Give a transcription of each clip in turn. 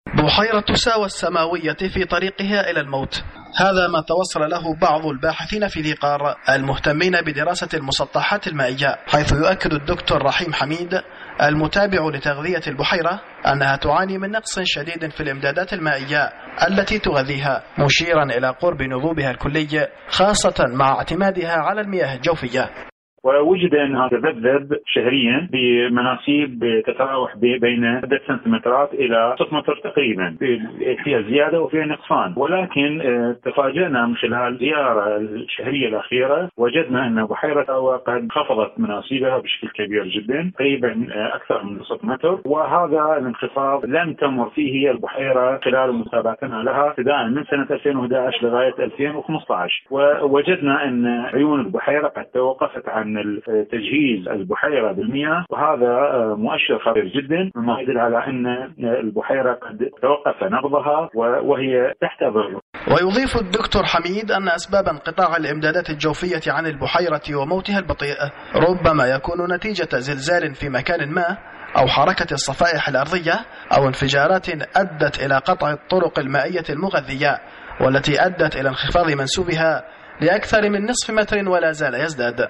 بحيرة ساوى السماوية في طريقها إلى الموت، هذا ما توصل له بعض الباحثين في ذي قار المهتمين بدراسة المسطحات المائية، حيث يؤكد الدكتور رحيم حميد المتابع لتغذية البحيرة أنها تعاني من نقص شديد في الإمدادات المائية التي تغذيها، مشيرا إلى قرب نضوبها الكلي خاصة مع اعتمادها على المياه الجوفية. ووجد أنها تذبذب شهريا بمناسيب تتراوح بين عدة سنتيمترات إلى 6 متر تقريبا، فيها زيادة وفيها نقصان. ولكن تفاجأنا من خلال زيارة الشهرية الأخيرة، وجدنا أن بحيرة ساوى قد خفضت مناسيبها بشكل كبير جدا، تقريبا أكثر من 6 متر. وهذا الانخفاض لم تمر فيه البحيرة خلال متابعتنا لها ابتداء من سنة 2011 لغاية 2015، ووجدنا أن عيون البحيرة قد توقفت عن تجهيز البحيرة بالمياه، وهذا مؤشر خطير جدا مما يدل على أن البحيرة قد توقف نبضها وهي تحتضر. ويضيف الدكتور حميد أن أسباب انقطاع الإمدادات الجوفية عن البحيرة وموتها البطيء ربما يكون نتيجة زلزال في مكان ما، أو حركة الصفائح الأرضية، أو انفجارات أدت إلى قطع الطرق المائية المغذية، والتي أدت إلى انخفاض منسوبها لأكثر من نصف متر ولا زال يزداد.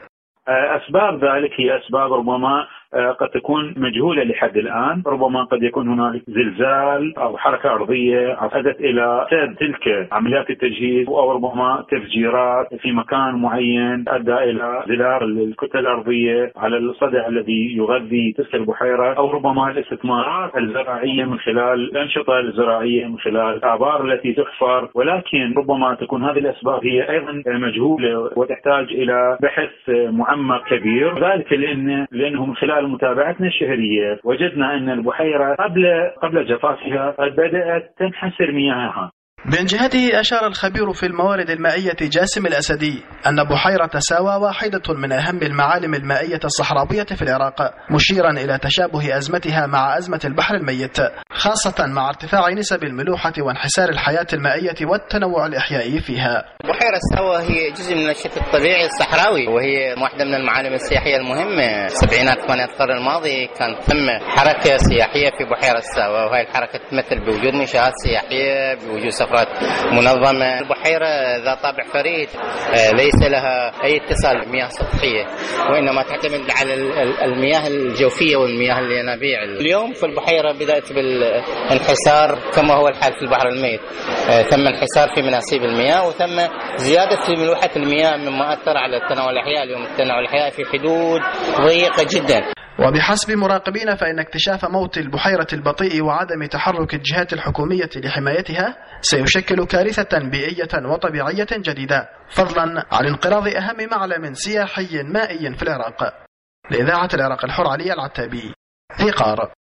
أسباب ذلك هي أسباب ربما قد تكون مجهولة لحد الآن. ربما قد يكون هنالك زلزال أو حركة أرضية أدت إلى سد تلك عمليات التجهيز، أو ربما تفجيرات في مكان معين أدى إلى زلال الكتل الأرضية على الصدع الذي يغذي تلك البحيرة، أو ربما الاستثمارات الزراعية من خلال الأنشطة الزراعية من خلال الآبار التي تحفر. ولكن ربما تكون هذه الأسباب هي أيضا مجهولة وتحتاج إلى بحث معمق كبير، ذلك لأنه من خلال متابعتنا الشهرية وجدنا أن البحيرة قبل جفافها قد بدأت تنحسر مياهها. من جهته أشار الخبير في الموارد المائية جاسم الأسدي أن بحيرة ساوى واحدة من أهم المعالم المائية الصحراوية في العراق، مشيرا إلى تشابه أزمتها مع أزمة البحر الميت، خاصة مع ارتفاع نسب الملوحة وانحسار الحياة المائية والتنوع الإحيائي فيها. بحيرة ساوى هي جزء من النشط الطبيعي الصحراوي، وهي واحدة من المعالم السياحية المهمة. سبعينات ثمانينات القرن الماضي كان ثم حركة سياحية في بحيرة ساوى، وهي الحركة تمثل بوجود منشآت سياحية، بوجود سفرات منظمة. البحيرة ذات طابع فريد، ليس لها أي اتصال بمياه سطحية، وإنما تعتمد على المياه الجوفية والمياه الينابيع. اليوم في البحيرة بدأت بالانحسار كما هو الحال في البحر الميت، ثم انحسار في مناسيب المياه، وثم زيادة في ملوحة المياه مما أثر على التنوع الإحيائي. اليوم التنوع الإحيائي في حدود ضيقة جدا. وبحسب مراقبين فإن اكتشاف موت البحيرة البطيء وعدم تحرك الجهات الحكومية لحمايتها سيشكل كارثة بيئية وطبيعية جديدة، فضلا عن انقراض أهم معلم سياحي مائي في العراق. لإذاعة العراق الحر، علي العتابي، ذي قار.